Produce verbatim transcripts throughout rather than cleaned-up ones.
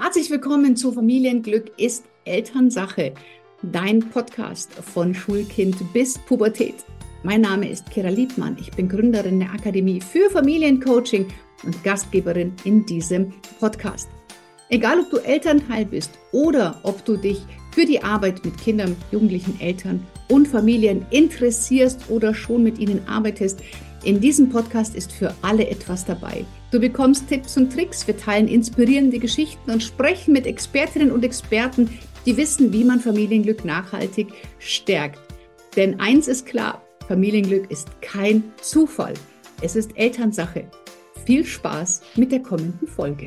Herzlich willkommen zu Familienglück ist Elternsache, dein Podcast von Schulkind bis Pubertät. Mein Name ist Kira Liebmann, ich bin Gründerin der Akademie für Familiencoaching und Gastgeberin in diesem Podcast. Egal, ob du Elternteil bist oder ob du dich für die Arbeit mit Kindern, Jugendlichen, Eltern und Familien interessierst oder schon mit ihnen arbeitest, in diesem Podcast ist für alle etwas dabei. Du bekommst Tipps und Tricks, wir teilen inspirierende Geschichten und sprechen mit Expertinnen und Experten, die wissen, wie man Familienglück nachhaltig stärkt. Denn eins ist klar, Familienglück ist kein Zufall, es ist Elternsache. Viel Spaß mit der kommenden Folge.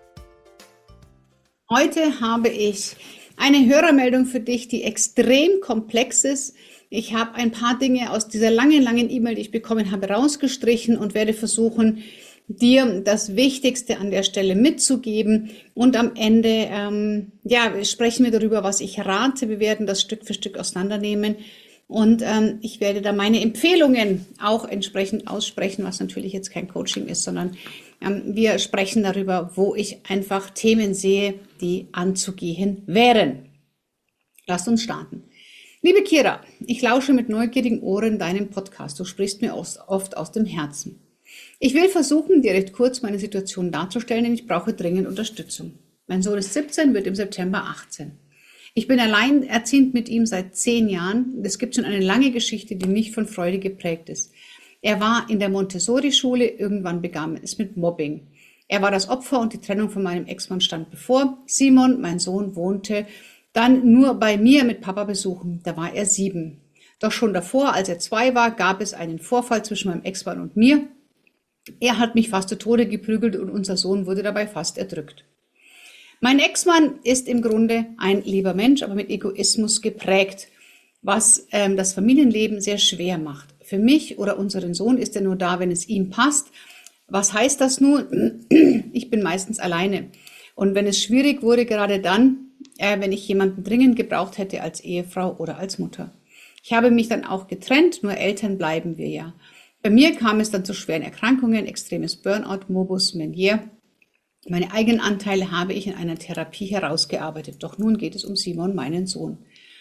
Heute habe ich eine Hörermeldung für dich, die extrem komplex ist. Ich habe ein paar Dinge aus dieser langen, langen E-Mail, die ich bekommen habe, rausgestrichen und werde versuchen, dir das Wichtigste an der Stelle mitzugeben. Und am Ende ähm, ja, sprechen wir darüber, was ich rate. Wir werden das Stück für Stück auseinandernehmen. Und ähm, ich werde da meine Empfehlungen auch entsprechend aussprechen, was natürlich jetzt kein Coaching ist, sondern ähm, wir sprechen darüber, wo ich einfach Themen sehe, die anzugehen wären. Lasst uns starten. Liebe Kira, ich lausche mit neugierigen Ohren deinem Podcast. Du sprichst mir oft aus dem Herzen. Ich will versuchen, dir recht kurz meine Situation darzustellen, denn ich brauche dringend Unterstützung. Mein Sohn ist siebzehn, wird im September achtzehn. Ich bin alleinerziehend mit ihm seit zehn Jahren. Es gibt schon eine lange Geschichte, die nicht von Freude geprägt ist. Er war in der Montessori-Schule, irgendwann begann es mit Mobbing. Er war das Opfer und die Trennung von meinem Ex-Mann stand bevor. Simon, mein Sohn, wohnte dann nur bei mir mit Papa besuchen. Da war er sieben. Doch schon davor, als er zwei war, gab es einen Vorfall zwischen meinem Ex-Mann und mir. Er hat mich fast zu Tode geprügelt und unser Sohn wurde dabei fast erdrückt. Mein Ex-Mann ist im Grunde ein lieber Mensch, aber mit Egoismus geprägt, was ähm, das Familienleben sehr schwer macht. Für mich oder unseren Sohn ist er nur da, wenn es ihm passt. Was heißt das nun? Ich bin meistens alleine. Und wenn es schwierig wurde, gerade dann, äh, wenn ich jemanden dringend gebraucht hätte als Ehefrau oder als Mutter. Ich habe mich dann auch getrennt, nur Eltern bleiben wir ja. Bei mir kam es dann zu schweren Erkrankungen, extremes Burnout, Morbus Meniere. Meine eigenen Anteile habe ich in einer Therapie herausgearbeitet. Doch nun geht es um Simon, meinen Sohn.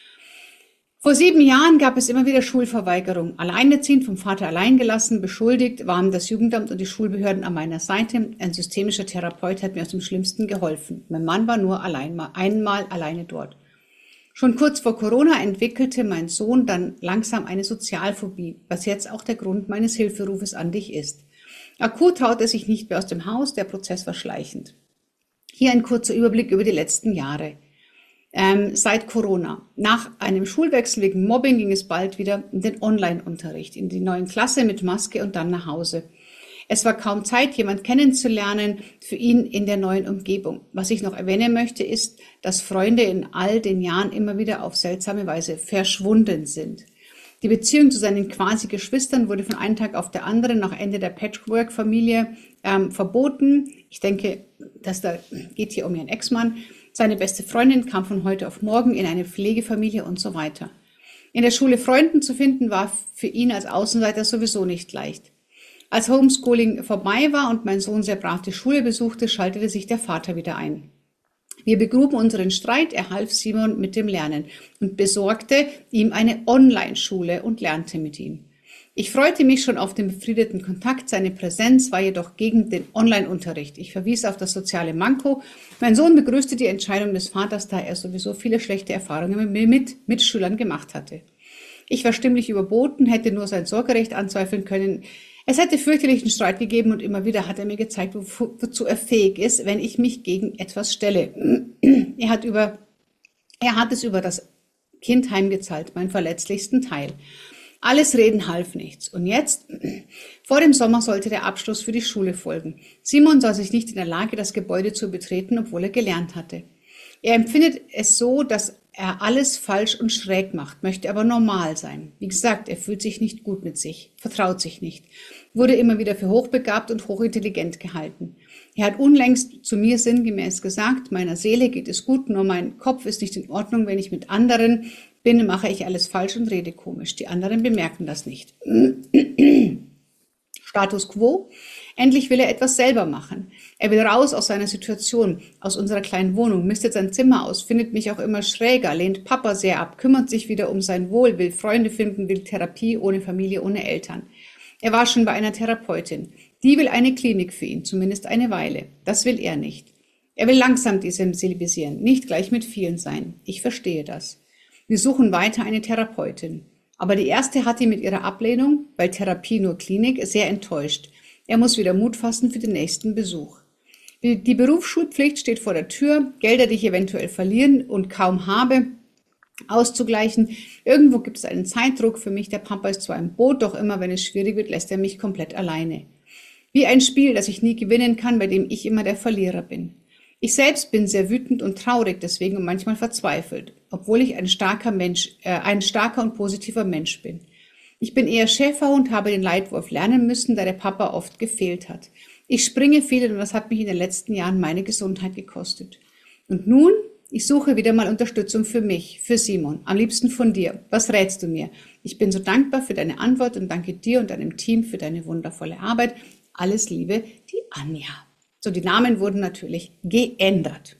Vor sieben Jahren gab es immer wieder Schulverweigerung. Alleinerziehend, vom Vater allein gelassen, beschuldigt, waren das Jugendamt und die Schulbehörden an meiner Seite. Ein systemischer Therapeut hat mir aus dem Schlimmsten geholfen. Mein Mann war nur allein, einmal alleine dort. Schon kurz vor Corona entwickelte mein Sohn dann langsam eine Sozialphobie, was jetzt auch der Grund meines Hilferufes an dich ist. Akut traut er sich nicht mehr aus dem Haus, der Prozess war schleichend. Hier ein kurzer Überblick über die letzten Jahre. Ähm, seit Corona. Nach einem Schulwechsel wegen Mobbing ging es bald wieder in den Online-Unterricht, in die neue Klasse mit Maske und dann nach Hause. Es war kaum Zeit, jemand kennenzulernen für ihn in der neuen Umgebung. Was ich noch erwähnen möchte, ist, dass Freunde in all den Jahren immer wieder auf seltsame Weise verschwunden sind. Die Beziehung zu seinen quasi Geschwistern wurde von einem Tag auf den anderen nach Ende der Patchwork-Familie ähm, verboten. Ich denke, dass da geht hier um ihren Ex-Mann. Seine beste Freundin kam von heute auf morgen in eine Pflegefamilie und so weiter. In der Schule Freunden zu finden, war für ihn als Außenseiter sowieso nicht leicht. Als Homeschooling vorbei war und mein Sohn sehr brav die Schule besuchte, schaltete sich der Vater wieder ein. Wir begruben unseren Streit, er half Simon mit dem Lernen und besorgte ihm eine Online-Schule und lernte mit ihm. Ich freute mich schon auf den befriedeten Kontakt, seine Präsenz war jedoch gegen den Online-Unterricht. Ich verwies auf das soziale Manko. Mein Sohn begrüßte die Entscheidung des Vaters, da er sowieso viele schlechte Erfahrungen mit Mitschülern gemacht hatte. Ich war stimmlich überboten, hätte nur sein Sorgerecht anzweifeln können. Es hätte fürchterlichen Streit gegeben und immer wieder hat er mir gezeigt, wozu er fähig ist, wenn ich mich gegen etwas stelle. Er hat über, er hat es über das Kind heimgezahlt, meinen verletzlichsten Teil. Alles Reden half nichts. Und jetzt, vor dem Sommer sollte der Abschluss für die Schule folgen. Simon sah sich nicht in der Lage, das Gebäude zu betreten, obwohl er gelernt hatte. Er empfindet es so, dass er alles falsch und schräg macht, möchte aber normal sein. Wie gesagt, er fühlt sich nicht gut mit sich, vertraut sich nicht, wurde immer wieder für hochbegabt und hochintelligent gehalten. Er hat unlängst zu mir sinngemäß gesagt, meiner Seele geht es gut, nur mein Kopf ist nicht in Ordnung, wenn ich mit anderen bin, mache ich alles falsch und rede komisch. Die anderen bemerken das nicht. Status quo. Endlich will er etwas selber machen. Er will raus aus seiner Situation, aus unserer kleinen Wohnung, mistet sein Zimmer aus, findet mich auch immer schräger, lehnt Papa sehr ab, kümmert sich wieder um sein Wohl, will Freunde finden, will Therapie ohne Familie, ohne Eltern. Er war schon bei einer Therapeutin. Die will eine Klinik für ihn, zumindest eine Weile. Das will er nicht. Er will langsam desensibilisieren, nicht gleich mit vielen sein. Ich verstehe das. Wir suchen weiter eine Therapeutin. Aber die erste hat ihn mit ihrer Ablehnung, weil Therapie nur Klinik, sehr enttäuscht. Er muss wieder Mut fassen für den nächsten Besuch. Die Berufsschulpflicht steht vor der Tür, Gelder, die ich eventuell verlieren und kaum habe, auszugleichen. Irgendwo gibt es einen Zeitdruck für mich. Der Papa ist zwar im Boot, doch immer, wenn es schwierig wird, lässt er mich komplett alleine. Wie ein Spiel, das ich nie gewinnen kann, bei dem ich immer der Verlierer bin. Ich selbst bin sehr wütend und traurig deswegen und manchmal verzweifelt, obwohl ich ein starker Mensch, äh, ein starker und positiver Mensch bin. Ich bin eher Schäferhund, habe den Leitwolf lernen müssen, da der Papa oft gefehlt hat. Ich springe viel und das hat mich in den letzten Jahren meine Gesundheit gekostet. Und nun, ich suche wieder mal Unterstützung für mich, für Simon, am liebsten von dir. Was rätst du mir? Ich bin so dankbar für deine Antwort und danke dir und deinem Team für deine wundervolle Arbeit. Alles Liebe, die Anja. So, die Namen wurden natürlich geändert.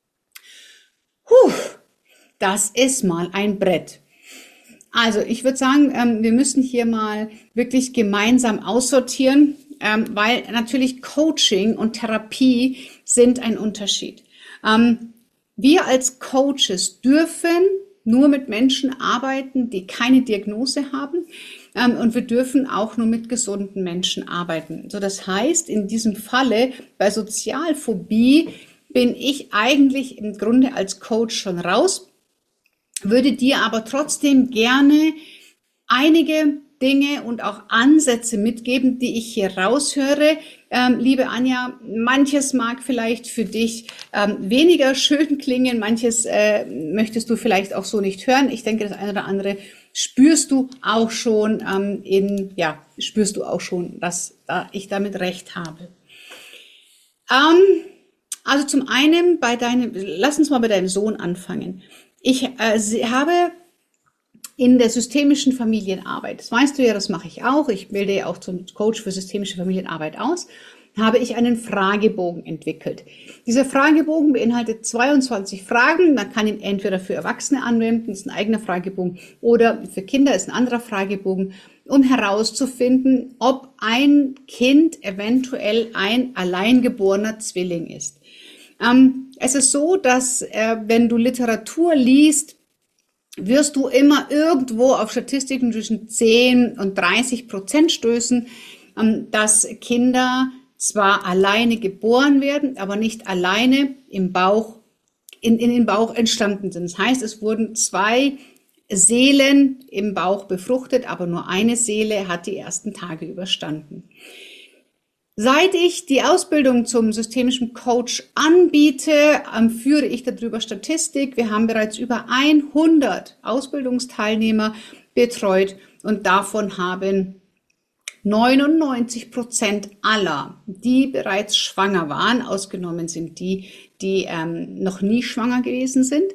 Puh, das ist mal ein Brett. Also ich würde sagen, ähm, wir müssen hier mal wirklich gemeinsam aussortieren, ähm, weil natürlich Coaching und Therapie sind ein Unterschied. Ähm, wir als Coaches dürfen nur mit Menschen arbeiten, die keine Diagnose haben. Und wir dürfen auch nur mit gesunden Menschen arbeiten. So, das heißt, in diesem Falle bei Sozialphobie bin ich eigentlich im Grunde als Coach schon raus, würde dir aber trotzdem gerne einige Dinge und auch Ansätze mitgeben, die ich hier raushöre. Ähm, liebe Anja, manches mag vielleicht für dich ähm, weniger schön klingen, manches äh, möchtest du vielleicht auch so nicht hören. Ich denke, das eine oder andere spürst du auch schon ähm, in, ja, spürst du auch schon, dass da ich damit recht habe. Ähm, also zum einen bei deinem, lass uns mal bei deinem Sohn anfangen. Ich äh, habe in der systemischen Familienarbeit, das weißt du ja, das mache ich auch, ich bilde ja auch zum Coach für systemische Familienarbeit aus, habe ich einen Fragebogen entwickelt. Dieser Fragebogen beinhaltet zweiundzwanzig Fragen, man kann ihn entweder für Erwachsene anwenden, das ist ein eigener Fragebogen, oder für Kinder ist ein anderer Fragebogen, um herauszufinden, ob ein Kind eventuell ein alleingeborener Zwilling ist. Ähm, es ist so, dass äh, wenn du Literatur liest, wirst du immer irgendwo auf Statistiken zwischen zehn und dreißig Prozent stößen, ähm, dass Kinder zwar alleine geboren werden, aber nicht alleine im Bauch, in, in den Bauch entstanden sind. Das heißt, es wurden zwei Seelen im Bauch befruchtet, aber nur eine Seele hat die ersten Tage überstanden. Seit ich die Ausbildung zum systemischen Coach anbiete, führe ich darüber Statistik. Wir haben bereits über hundert Ausbildungsteilnehmer betreut und davon haben neunundneunzig Prozent aller, die bereits schwanger waren, ausgenommen sind die, die ähm, noch nie schwanger gewesen sind,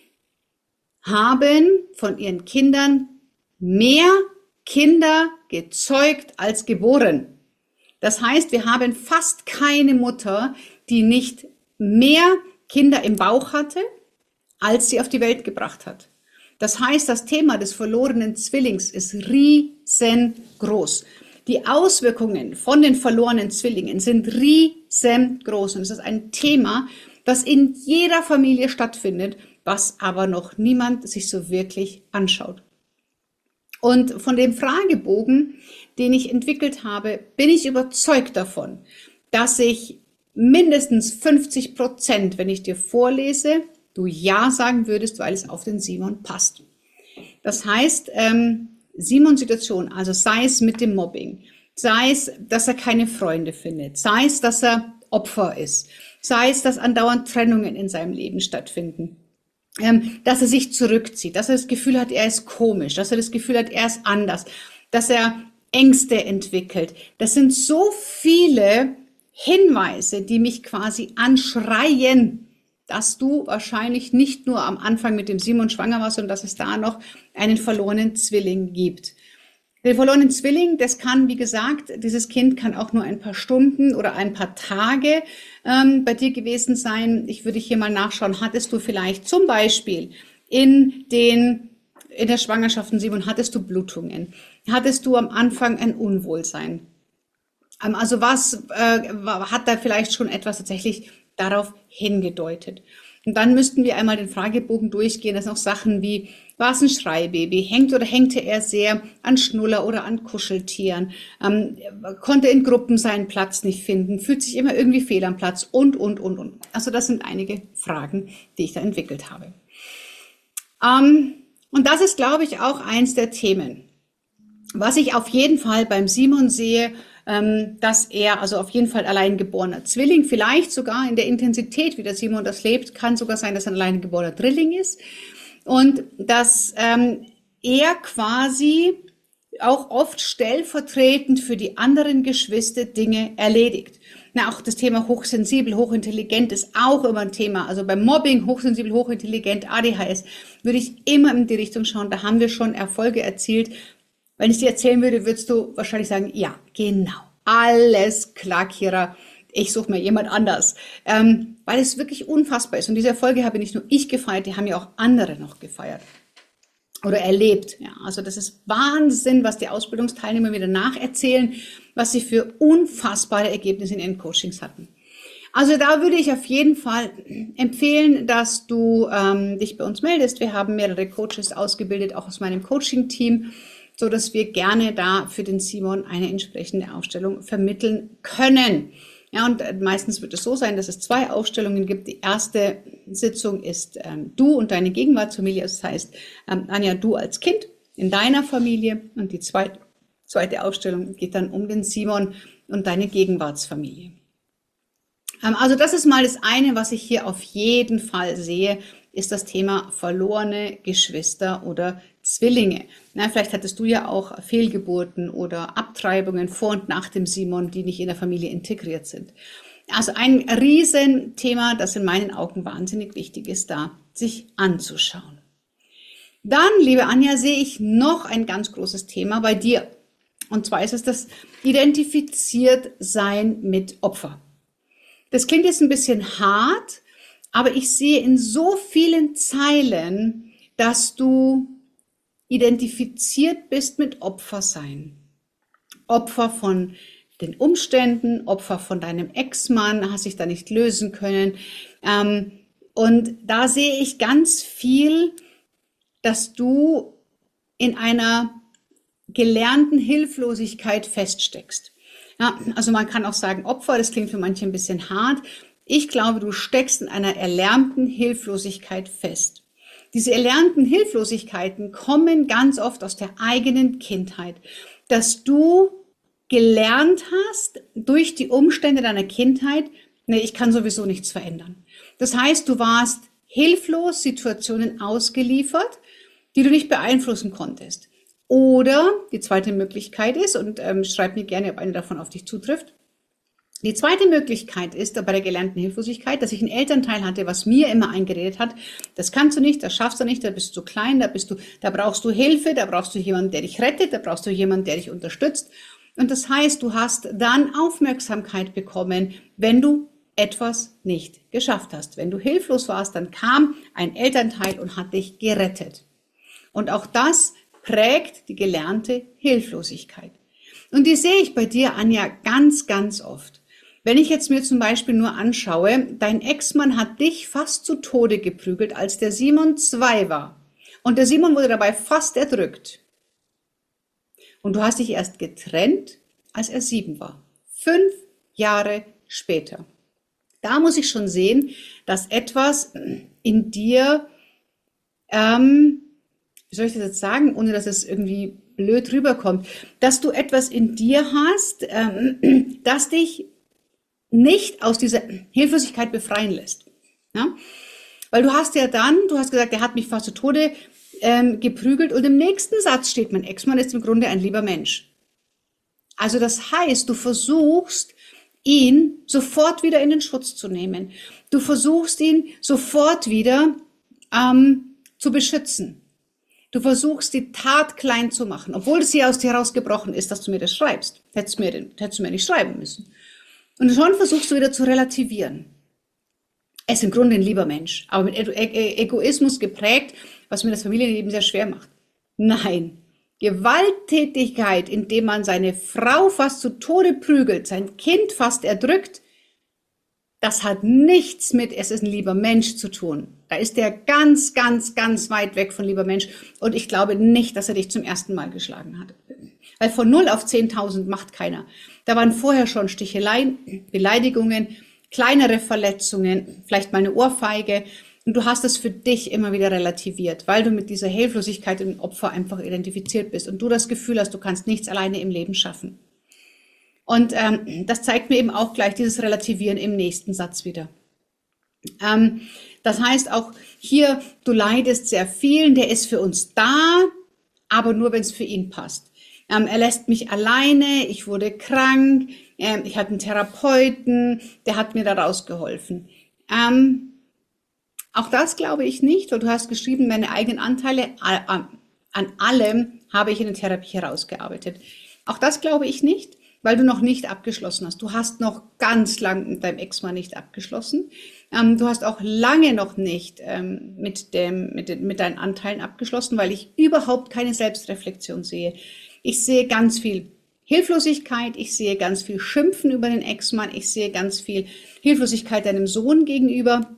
haben von ihren Kindern mehr Kinder gezeugt als geboren. Das heißt, wir haben fast keine Mutter, die nicht mehr Kinder im Bauch hatte, als sie auf die Welt gebracht hat. Das heißt, das Thema des verlorenen Zwillings ist riesengroß. Die Auswirkungen von den verlorenen Zwillingen sind riesengroß. Und es ist ein Thema, das in jeder Familie stattfindet, was aber noch niemand sich so wirklich anschaut. Und von dem Fragebogen, den ich entwickelt habe, bin ich überzeugt davon, dass ich mindestens fünfzig Prozent, wenn ich dir vorlese, du Ja sagen würdest, weil es auf den Simon passt. Das heißt, ähm, Simons Situation, also sei es mit dem Mobbing, sei es, dass er keine Freunde findet, sei es, dass er Opfer ist, sei es, dass andauernd Trennungen in seinem Leben stattfinden, ähm, dass er sich zurückzieht, dass er das Gefühl hat, er ist komisch, dass er das Gefühl hat, er ist anders, dass er Ängste entwickelt. Das sind so viele Hinweise, die mich quasi anschreien, dass du wahrscheinlich nicht nur am Anfang mit dem Simon schwanger warst, sondern dass es da noch einen verlorenen Zwilling gibt. Den verlorenen Zwilling, das kann, wie gesagt, dieses Kind kann auch nur ein paar Stunden oder ein paar Tage ähm, bei dir gewesen sein. Ich würde hier mal nachschauen, hattest du vielleicht zum Beispiel in den, in der Schwangerschaft, Simon, hattest du Blutungen? Hattest du am Anfang ein Unwohlsein? Ähm, also was äh, hat da vielleicht schon etwas tatsächlich darauf hingedeutet? Und dann müssten wir einmal den Fragebogen durchgehen. Das sind auch Sachen wie, war es ein Schreibaby? Hängt oder hängte er sehr an Schnuller oder an Kuscheltieren? Ähm, konnte in Gruppen seinen Platz nicht finden? Fühlt sich immer irgendwie fehl am Platz? Und, und, und, und. Also das sind einige Fragen, die ich da entwickelt habe. Ähm, und das ist, glaube ich, auch eins der Themen. Was ich auf jeden Fall beim Simon sehe, dass er, also auf jeden Fall allein geborener Zwilling, vielleicht sogar in der Intensität, wie der Simon das lebt, kann sogar sein, dass er ein allein geborener Drilling ist und dass ähm, er quasi auch oft stellvertretend für die anderen Geschwister Dinge erledigt. Na, auch das Thema hochsensibel, hochintelligent ist auch immer ein Thema. Also beim Mobbing, hochsensibel, hochintelligent, A D H S, würde ich immer in die Richtung schauen. Da haben wir schon Erfolge erzielt. Wenn ich dir erzählen würde, würdest du wahrscheinlich sagen, ja, genau, alles klar, Kira, ich suche mir jemand anders. Ähm, weil es wirklich unfassbar ist. Und diese Erfolge habe nicht nur ich gefeiert, die haben ja auch andere noch gefeiert oder erlebt. Ja, also das ist Wahnsinn, was die Ausbildungsteilnehmer wieder nacherzählen, was sie für unfassbare Ergebnisse in ihren Coachings hatten. Also da würde ich auf jeden Fall empfehlen, dass du ähm, dich bei uns meldest. Wir haben mehrere Coaches ausgebildet, auch aus meinem Coaching-Team, so dass wir gerne da für den Simon eine entsprechende Aufstellung vermitteln können. Ja, und meistens wird es so sein, dass es zwei Aufstellungen gibt. Die erste Sitzung ist ähm, du und deine Gegenwartsfamilie. Das heißt, ähm, Anja, du als Kind in deiner Familie. Und die zweite, zweite Aufstellung geht dann um den Simon und deine Gegenwartsfamilie. Ähm, also das ist mal das eine, was ich hier auf jeden Fall sehe, ist das Thema verlorene Geschwister oder Zwillinge. Na, vielleicht hattest du ja auch Fehlgeburten oder Abtreibungen vor und nach dem Simon, die nicht in der Familie integriert sind. Also ein Riesenthema, das in meinen Augen wahnsinnig wichtig ist, da sich anzuschauen. Dann, liebe Anja, sehe ich noch ein ganz großes Thema bei dir. Und zwar ist es das Identifiziert-Sein mit Opfer. Das klingt jetzt ein bisschen hart, aber ich sehe in so vielen Zeilen, dass du identifiziert bist mit Opfersein. Opfer von den Umständen, Opfer von deinem Ex-Mann, hast dich da nicht lösen können. Und da sehe ich ganz viel, dass du in einer gelernten Hilflosigkeit feststeckst. Ja, also man kann auch sagen Opfer, das klingt für manche ein bisschen hart. Ich glaube, du steckst in einer erlernten Hilflosigkeit fest. Diese erlernten Hilflosigkeiten kommen ganz oft aus der eigenen Kindheit, dass du gelernt hast durch die Umstände deiner Kindheit, nee, ich kann sowieso nichts verändern. Das heißt, du warst hilflos Situationen ausgeliefert, die du nicht beeinflussen konntest. Oder die zweite Möglichkeit ist, und ähm, schreib mir gerne, ob eine davon auf dich zutrifft, die zweite Möglichkeit ist bei der gelernten Hilflosigkeit, dass ich einen Elternteil hatte, was mir immer eingeredet hat, das kannst du nicht, das schaffst du nicht, da bist du klein, da bist du, da brauchst du Hilfe, da brauchst du jemanden, der dich rettet, da brauchst du jemanden, der dich unterstützt. Und das heißt, du hast dann Aufmerksamkeit bekommen, wenn du etwas nicht geschafft hast. Wenn du hilflos warst, dann kam ein Elternteil und hat dich gerettet. Und auch das prägt die gelernte Hilflosigkeit. Und die sehe ich bei dir, Anja, ganz, ganz oft. Wenn ich jetzt mir zum Beispiel nur anschaue, dein Ex-Mann hat dich fast zu Tode geprügelt, als der Simon zwei war. Und der Simon wurde dabei fast erdrückt. Und du hast dich erst getrennt, als er sieben war. Fünf Jahre später. Da muss ich schon sehen, dass etwas in dir, ähm, wie soll ich das jetzt sagen, ohne dass es irgendwie blöd rüberkommt, dass du etwas in dir hast, ähm, das dich nicht aus dieser Hilflosigkeit befreien lässt. Ja? Weil du hast ja dann, du hast gesagt, er hat mich fast zu Tode ähm, geprügelt und im nächsten Satz steht, mein Ex-Mann ist im Grunde ein lieber Mensch. Also das heißt, du versuchst, ihn sofort wieder in den Schutz zu nehmen. Du versuchst, ihn sofort wieder ähm, zu beschützen. Du versuchst, die Tat klein zu machen, obwohl es hier aus dir herausgebrochen ist, dass du mir das schreibst. Hättest du mir, den, hättest du mir nicht schreiben müssen. Und schon versuchst du wieder zu relativieren. Er ist im Grunde ein lieber Mensch, aber mit Egoismus geprägt, was mir das Familienleben sehr schwer macht. Nein, Gewalttätigkeit, indem man seine Frau fast zu Tode prügelt, sein Kind fast erdrückt, das hat nichts mit, es ist ein lieber Mensch zu tun. Da ist der ganz, ganz, ganz weit weg von lieber Mensch. Und ich glaube nicht, dass er dich zum ersten Mal geschlagen hat. Weil von null auf zehntausend macht keiner. Da waren vorher schon Sticheleien, Beleidigungen, kleinere Verletzungen, vielleicht mal eine Ohrfeige. Und du hast es für dich immer wieder relativiert, weil du mit dieser Hilflosigkeit im Opfer einfach identifiziert bist und du das Gefühl hast, du kannst nichts alleine im Leben schaffen. Und ähm, das zeigt mir eben auch gleich dieses Relativieren im nächsten Satz wieder. Ähm, das heißt auch hier, du leidest sehr viel, der ist für uns da, aber nur, wenn es für ihn passt. Ähm, er lässt mich alleine, ich wurde krank, ähm, ich hatte einen Therapeuten, der hat mir da rausgeholfen. Ähm, auch das glaube ich nicht, weil du hast geschrieben, meine eigenen Anteile an, an allem habe ich in der Therapie herausgearbeitet. Auch das glaube ich nicht, weil du noch nicht abgeschlossen hast. Du hast noch ganz lang mit deinem Ex-Mann nicht abgeschlossen. Ähm, du hast auch lange noch nicht ähm, mit, dem, mit, den, mit deinen Anteilen abgeschlossen, weil ich überhaupt keine Selbstreflexion sehe. Ich sehe ganz viel Hilflosigkeit, ich sehe ganz viel Schimpfen über den Ex-Mann, ich sehe ganz viel Hilflosigkeit deinem Sohn gegenüber.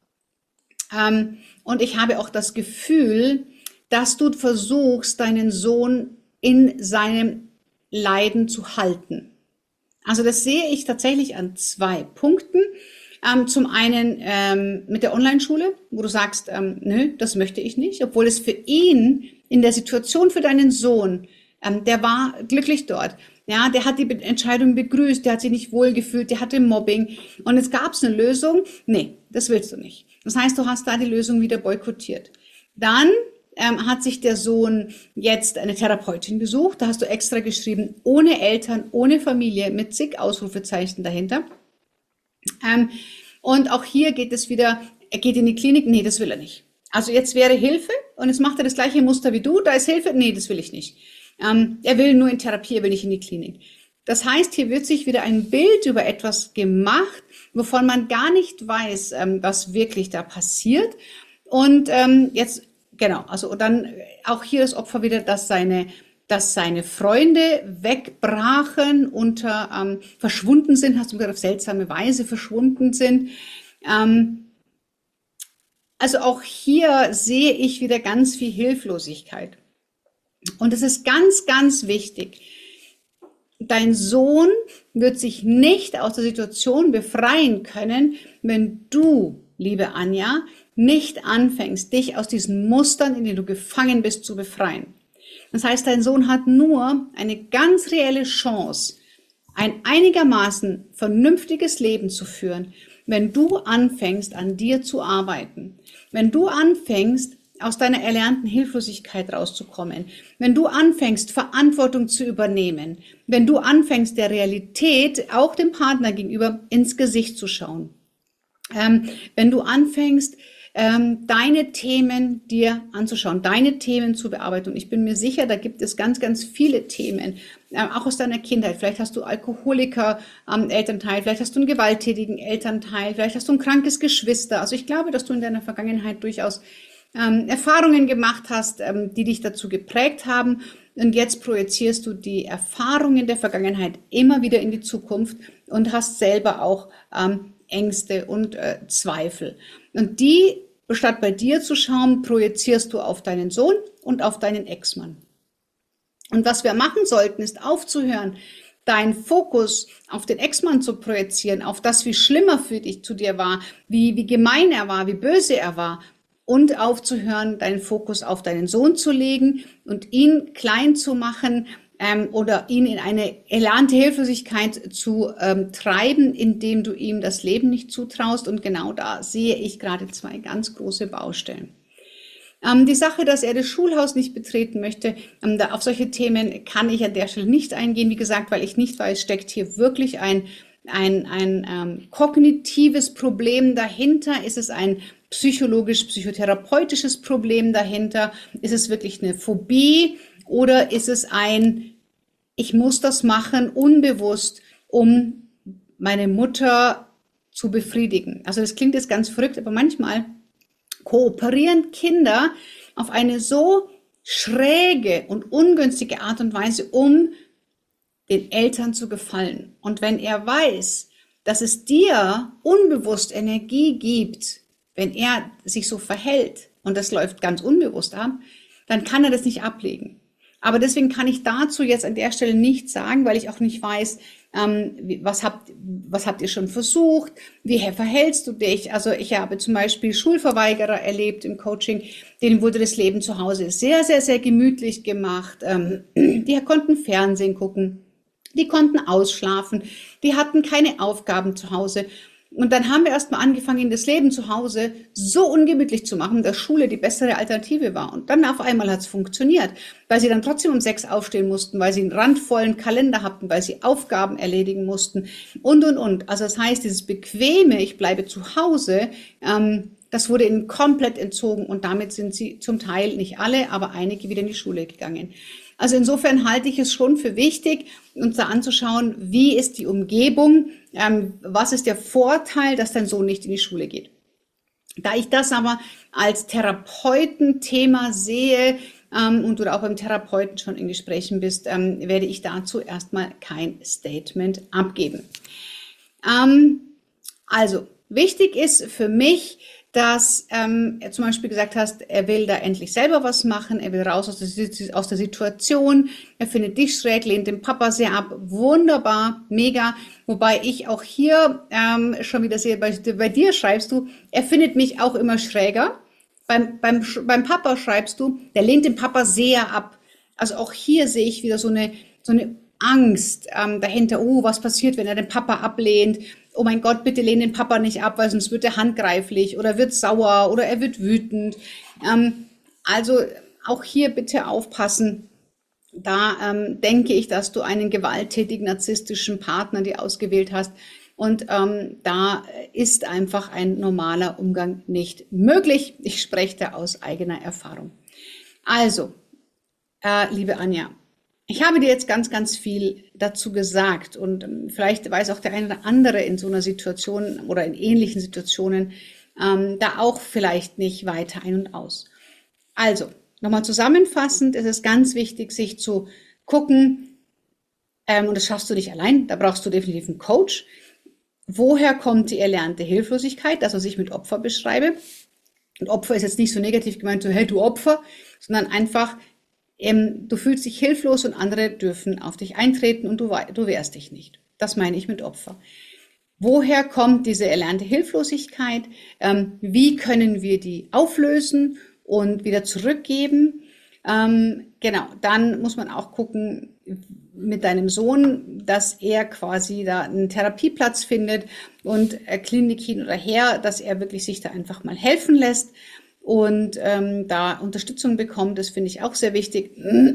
Ähm, und ich habe auch das Gefühl, dass du versuchst, deinen Sohn in seinem Leiden zu halten. Also das sehe ich tatsächlich an zwei Punkten. Ähm, zum einen ähm, mit der Online-Schule, wo du sagst, ähm, nö, das möchte ich nicht, obwohl es für ihn in der Situation für deinen Sohn, ähm, der war glücklich dort. Ja, der hat die Be- Entscheidung begrüßt, der hat sich nicht wohlgefühlt, der hatte Mobbing und jetzt gab es eine Lösung. Nee, das willst du nicht. Das heißt, du hast da die Lösung wieder boykottiert. Dann ähm, hat sich der Sohn jetzt eine Therapeutin gesucht. Da hast du extra geschrieben, ohne Eltern, ohne Familie, mit zig Ausrufezeichen dahinter. Ähm, und auch hier geht es wieder, er geht in die Klinik, nee, das will er nicht. Also jetzt wäre Hilfe und jetzt macht er das gleiche Muster wie du, da ist Hilfe, nee, das will ich nicht. Ähm, er will nur in Therapie, er will nicht in die Klinik. Das heißt, hier wird sich wieder ein Bild über etwas gemacht, wovon man gar nicht weiß, ähm, was wirklich da passiert. Und ähm, jetzt, genau, also und dann auch hier das Opfer wieder, dass seine, dass seine Freunde wegbrachen, unter ähm, verschwunden sind, hast du gesagt, auf seltsame Weise verschwunden sind. Ähm, also auch hier sehe ich wieder ganz viel Hilflosigkeit. Und es ist ganz, ganz wichtig. Dein Sohn wird sich nicht aus der Situation befreien können, wenn du, liebe Anja, nicht anfängst, dich aus diesen Mustern, in denen du gefangen bist, zu befreien. Das heißt, dein Sohn hat nur eine ganz reelle Chance, ein einigermaßen vernünftiges Leben zu führen, wenn du anfängst, an dir zu arbeiten. Wenn du anfängst, aus deiner erlernten Hilflosigkeit rauszukommen, wenn du anfängst, Verantwortung zu übernehmen, wenn du anfängst, der Realität, auch dem Partner gegenüber, ins Gesicht zu schauen, ähm, wenn du anfängst, ähm, deine Themen dir anzuschauen, deine Themen zu bearbeiten. Und ich bin mir sicher, da gibt es ganz, ganz viele Themen, ähm, auch aus deiner Kindheit. Vielleicht hast du Alkoholiker am ähm, Elternteil, vielleicht hast du einen gewalttätigen Elternteil, vielleicht hast du ein krankes Geschwister. Also ich glaube, dass du in deiner Vergangenheit durchaus ähm, Erfahrungen gemacht hast, ähm, die dich dazu geprägt haben. Und jetzt projizierst du die Erfahrungen der Vergangenheit immer wieder in die Zukunft und hast selber auch ähm, Ängste und äh, Zweifel. Und die, statt bei dir zu schauen, projizierst du auf deinen Sohn und auf deinen Ex-Mann. Und was wir machen sollten, ist aufzuhören, deinen Fokus auf den Ex-Mann zu projizieren, auf das, wie schlimm er für dich zu dir war, wie, wie gemein er war, wie böse er war. Und aufzuhören, deinen Fokus auf deinen Sohn zu legen und ihn klein zu machen ähm, oder ihn in eine erlernte Hilflosigkeit zu ähm, treiben, indem du ihm das Leben nicht zutraust. Und genau da sehe ich gerade zwei ganz große Baustellen. Ähm, die Sache, dass er das Schulhaus nicht betreten möchte, ähm, da, auf solche Themen kann ich an der Stelle nicht eingehen. Wie gesagt, weil ich nicht weiß, steckt hier wirklich ein ein, ein ähm, kognitives Problem dahinter? Ist es ein psychologisch-psychotherapeutisches Problem dahinter? Ist es wirklich eine Phobie oder ist es ein, ich muss das machen, unbewusst, um meine Mutter zu befriedigen? Also das klingt jetzt ganz verrückt, aber manchmal kooperieren Kinder auf eine so schräge und ungünstige Art und Weise, um den Eltern zu gefallen. Und wenn er weiß, dass es dir unbewusst Energie gibt, wenn er sich so verhält, und das läuft ganz unbewusst ab, dann kann er das nicht ablegen. Aber deswegen kann ich dazu jetzt an der Stelle nichts sagen, weil ich auch nicht weiß, ähm, was habt, was habt ihr schon versucht, wie verhältst du dich? Also ich habe zum Beispiel Schulverweigerer erlebt im Coaching, denen wurde das Leben zu Hause sehr, sehr, sehr gemütlich gemacht. Ähm, die konnten Fernsehen gucken. Die konnten ausschlafen, die hatten keine Aufgaben zu Hause. Und dann haben wir erstmal angefangen, das Leben zu Hause so ungemütlich zu machen, dass Schule die bessere Alternative war. Und dann auf einmal hat es funktioniert, weil sie dann trotzdem um sechs aufstehen mussten, weil sie einen randvollen Kalender hatten, weil sie Aufgaben erledigen mussten und, und, und. Also das heißt, dieses bequeme, ich bleibe zu Hause, ähm, das wurde ihnen komplett entzogen und damit sind sie zum Teil, nicht alle, aber einige wieder in die Schule gegangen. Also insofern halte ich es schon für wichtig, uns da anzuschauen, wie ist die Umgebung, ähm, was ist der Vorteil, dass dein Sohn nicht in die Schule geht. Da ich das aber als Therapeutenthema sehe ähm, und du auch beim Therapeuten schon in Gesprächen bist, ähm, werde ich dazu erstmal kein Statement abgeben. Ähm, also wichtig ist für mich, dass ähm, er zum Beispiel gesagt hast, er will da endlich selber was machen, er will raus aus der, aus der Situation, er findet dich schräg, lehnt den Papa sehr ab, wunderbar, mega, wobei ich auch hier ähm, schon wieder sehe, bei, bei dir schreibst du, er findet mich auch immer schräger, beim, beim, beim Papa schreibst du, der lehnt den Papa sehr ab, also auch hier sehe ich wieder so eine, so eine Angst ähm, dahinter, oh, was passiert, wenn er den Papa ablehnt, oh mein Gott, bitte lehn den Papa nicht ab, weil sonst wird er handgreiflich oder wird sauer oder er wird wütend. Ähm, also auch hier bitte aufpassen. Da ähm, denke ich, dass du einen gewalttätigen, narzisstischen Partner dir ausgewählt hast. Und ähm, da ist einfach ein normaler Umgang nicht möglich. Ich spreche da aus eigener Erfahrung. Also, äh, liebe Anja, ich habe dir jetzt ganz, ganz viel dazu gesagt und vielleicht weiß auch der eine oder andere in so einer Situation oder in ähnlichen Situationen ähm, da auch vielleicht nicht weiter ein und aus. Also, nochmal zusammenfassend ist es ganz wichtig, sich zu gucken, ähm, und das schaffst du nicht allein, da brauchst du definitiv einen Coach. Woher kommt die erlernte Hilflosigkeit, das, was ich mit Opfer beschreibe? Und Opfer ist jetzt nicht so negativ gemeint, so hey du Opfer, sondern einfach, Ähm, du fühlst dich hilflos und andere dürfen auf dich eintreten und du, du wehrst dich nicht. Das meine ich mit Opfer. Woher kommt diese erlernte Hilflosigkeit? Ähm, wie können wir die auflösen und wieder zurückgeben? Ähm, genau, dann muss man auch gucken mit deinem Sohn, dass er quasi da einen Therapieplatz findet und äh, Klinik hin oder her, dass er wirklich sich da einfach mal helfen lässt und ähm, da Unterstützung bekommt. Das finde ich auch sehr wichtig,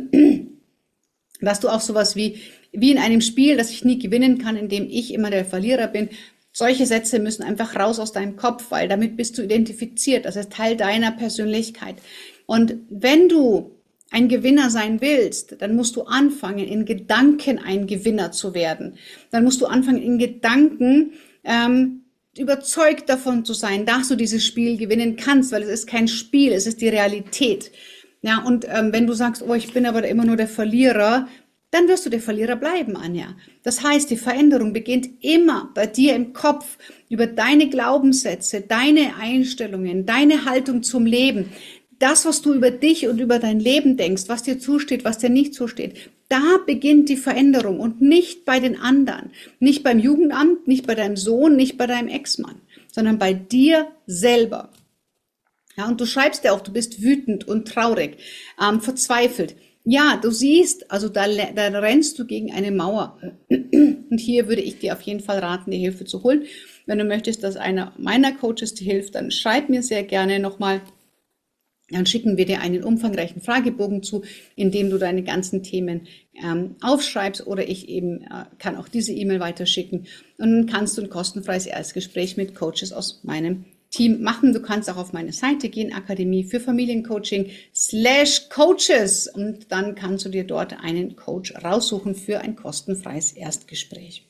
dass du auch sowas wie, wie in einem Spiel, das ich nie gewinnen kann, in dem ich immer der Verlierer bin. Solche Sätze müssen einfach raus aus deinem Kopf, weil damit bist du identifiziert. Das ist Teil deiner Persönlichkeit. Und wenn du ein Gewinner sein willst, dann musst du anfangen, in Gedanken ein Gewinner zu werden. Dann musst du anfangen, in Gedanken ähm, überzeugt davon zu sein, dass du dieses Spiel gewinnen kannst, weil es ist kein Spiel, es ist die Realität. Ja, und ähm, wenn du sagst, oh, ich bin aber immer nur der Verlierer, dann wirst du der Verlierer bleiben, Anja. Das heißt, die Veränderung beginnt immer bei dir im Kopf, über deine Glaubenssätze, deine Einstellungen, deine Haltung zum Leben. Das, was du über dich und über dein Leben denkst, was dir zusteht, was dir nicht zusteht, da beginnt die Veränderung und nicht bei den anderen. Nicht beim Jugendamt, nicht bei deinem Sohn, nicht bei deinem Ex-Mann, sondern bei dir selber. Ja, und du schreibst ja auch, du bist wütend und traurig, ähm, verzweifelt. Ja, du siehst, also da, da rennst du gegen eine Mauer. Und hier würde ich dir auf jeden Fall raten, die Hilfe zu holen. Wenn du möchtest, dass einer meiner Coaches dir hilft, dann schreib mir sehr gerne nochmal. Dann schicken wir dir einen umfangreichen Fragebogen zu, in dem du deine ganzen Themen ähm, aufschreibst, oder ich eben äh, kann auch diese E-Mail weiterschicken, und dann kannst du ein kostenfreies Erstgespräch mit Coaches aus meinem Team machen. Du kannst auch auf meine Seite gehen, Akademie für Familiencoaching slash Coaches, und dann kannst du dir dort einen Coach raussuchen für ein kostenfreies Erstgespräch.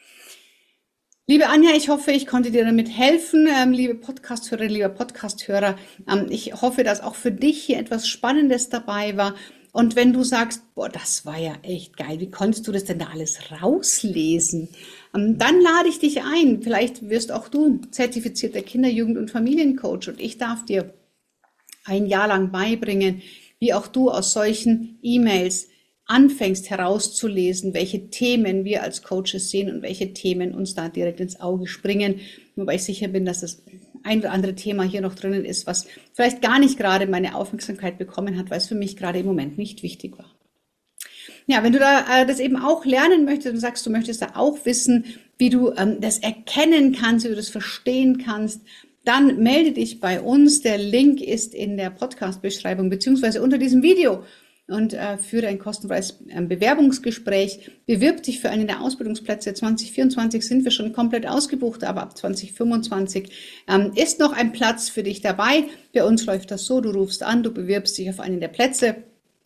Liebe Anja, ich hoffe, ich konnte dir damit helfen. Ähm, liebe Podcasthörer, lieber Podcasthörer, ähm, ich hoffe, dass auch für dich hier etwas Spannendes dabei war. Und wenn du sagst, boah, das war ja echt geil, wie konntest du das denn da alles rauslesen? Ähm, dann lade ich dich ein. Vielleicht wirst auch du zertifizierter Kinder-, Jugend- und Familiencoach, und ich darf dir ein Jahr lang beibringen, wie auch du aus solchen E-Mails anfängst herauszulesen, welche Themen wir als Coaches sehen und welche Themen uns da direkt ins Auge springen. Wobei ich sicher bin, dass das ein oder andere Thema hier noch drinnen ist, was vielleicht gar nicht gerade meine Aufmerksamkeit bekommen hat, weil es für mich gerade im Moment nicht wichtig war. Ja, wenn du da äh, das eben auch lernen möchtest und sagst, du möchtest da auch wissen, wie du ähm, das erkennen kannst, wie du das verstehen kannst, dann melde dich bei uns. Der Link ist in der Podcast-Beschreibung beziehungsweise unter diesem Video. Und äh, führe ein kostenfreies äh, Bewerbungsgespräch. Bewirb dich für einen der Ausbildungsplätze. zwanzig vierundzwanzig sind wir schon komplett ausgebucht, aber ab zwanzig fünfundzwanzig ähm, ist noch ein Platz für dich dabei. Bei uns läuft das so, du rufst an, du bewirbst dich auf einen der Plätze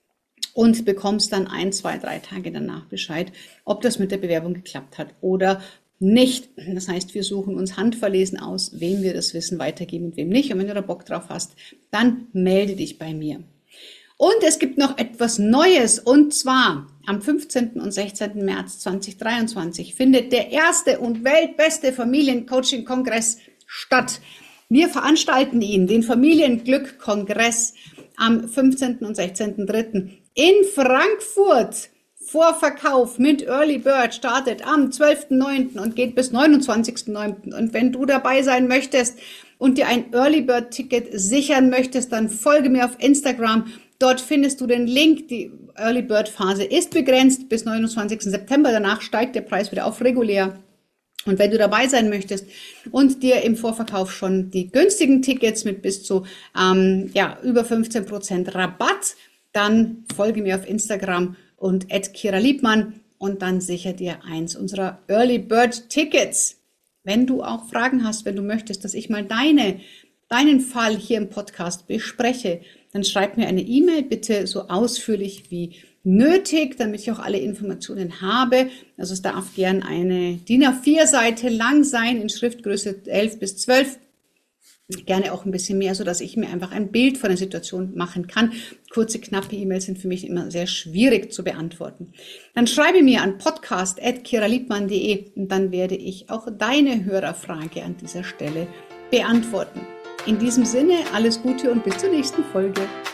und bekommst dann ein, zwei, drei Tage danach Bescheid, ob das mit der Bewerbung geklappt hat oder nicht. Das heißt, wir suchen uns handverlesen aus, wem wir das Wissen weitergeben und wem nicht. Und wenn du da Bock drauf hast, dann melde dich bei mir. Und es gibt noch etwas Neues, und zwar am fünfzehnten und sechzehnten März zweitausenddreiundzwanzig findet der erste und weltbeste Familiencoaching-Kongress statt. Wir veranstalten ihn, den Familienglück-Kongress, am fünfzehnten und sechzehnten dritten in Frankfurt. Vorverkauf mit Early Bird startet am zwölften neunten und geht bis neunundzwanzigsten neunten Und wenn du dabei sein möchtest und dir ein Early Bird Ticket sichern möchtest, dann folge mir auf Instagram. Dort findest du den Link. Die Early Bird Phase ist begrenzt bis neunundzwanzigsten September. Danach steigt der Preis wieder auf regulär. Und wenn du dabei sein möchtest und dir im Vorverkauf schon die günstigen Tickets mit bis zu ähm, ja, über fünfzehn Prozent Rabatt, dann folge mir auf Instagram und at Kira Liebmann, und dann sicher dir eins unserer Early Bird Tickets. Wenn du auch Fragen hast, wenn du möchtest, dass ich mal deine, deinen Fall hier im Podcast bespreche, dann schreib mir eine E-Mail, bitte so ausführlich wie nötig, damit ich auch alle Informationen habe. Also es darf gern eine D I N A vier Seite lang sein, in Schriftgröße elf bis zwölf. Gerne auch ein bisschen mehr, so dass ich mir einfach ein Bild von der Situation machen kann. Kurze, knappe E-Mails sind für mich immer sehr schwierig zu beantworten. Dann schreibe mir an podcast at kiraliebmann punkt de, und dann werde ich auch deine Hörerfrage an dieser Stelle beantworten. In diesem Sinne, alles Gute und bis zur nächsten Folge.